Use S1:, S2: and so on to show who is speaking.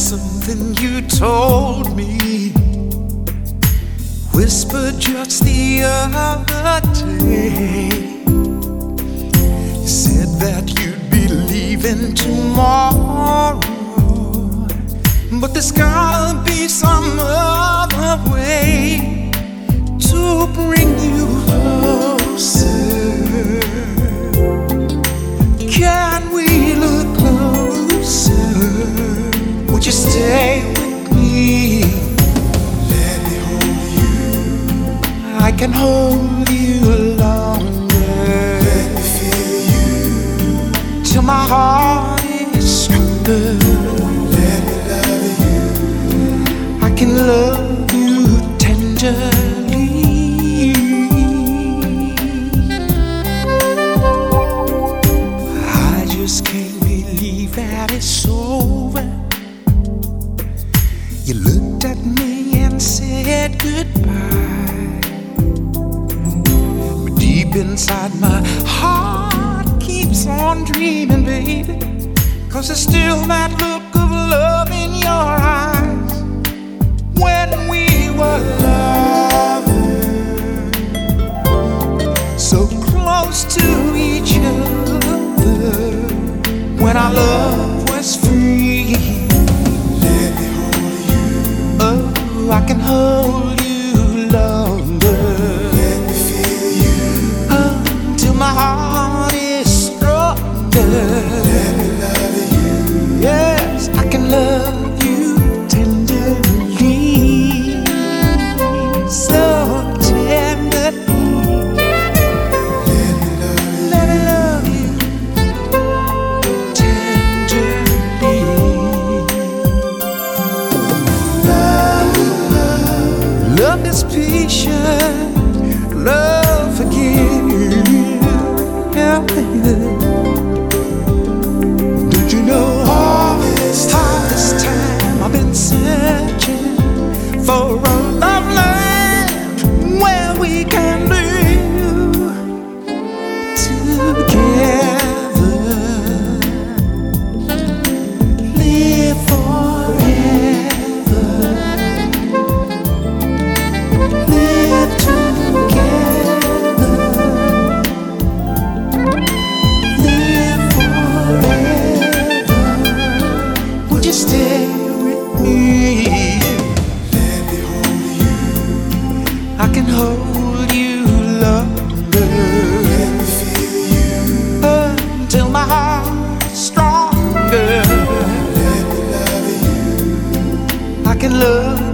S1: something you told me, whispered just the other day. You said that you'd be leaving tomorrow, but there's gotta be some other way to bring you closer. Can we look closer? Would you stay with me?
S2: Let me hold you.
S1: I can hold you longer.
S2: Let me feel you
S1: till my heart is stronger.
S2: Let me love you.
S1: I can love you tenderly. I just can't believe that it's over. You looked at me and said goodbye, but deep inside my heart keeps on dreaming, baby, 'cause there's still that look of love in your eyes when we were lovers, so close to each other, when our love was free.
S2: Let me hold you.
S1: Oh, I can hold you longer.
S2: Let me feel you
S1: till my heart is stronger.
S2: Let me love you.
S1: Yes, I can love you tenderly, so tenderly.
S2: Let me love you.
S1: Let me love you tenderly. Love is patient, love forgives. Yeah, don't you know all this time I've been searching for a love land where we can live together, live forever, live together, live forever. Would you stay with me?
S2: Let me hold you.
S1: I can hold you longer.
S2: Let me feel you.
S1: Until my heart's stronger.
S2: Let me love you.
S1: I can love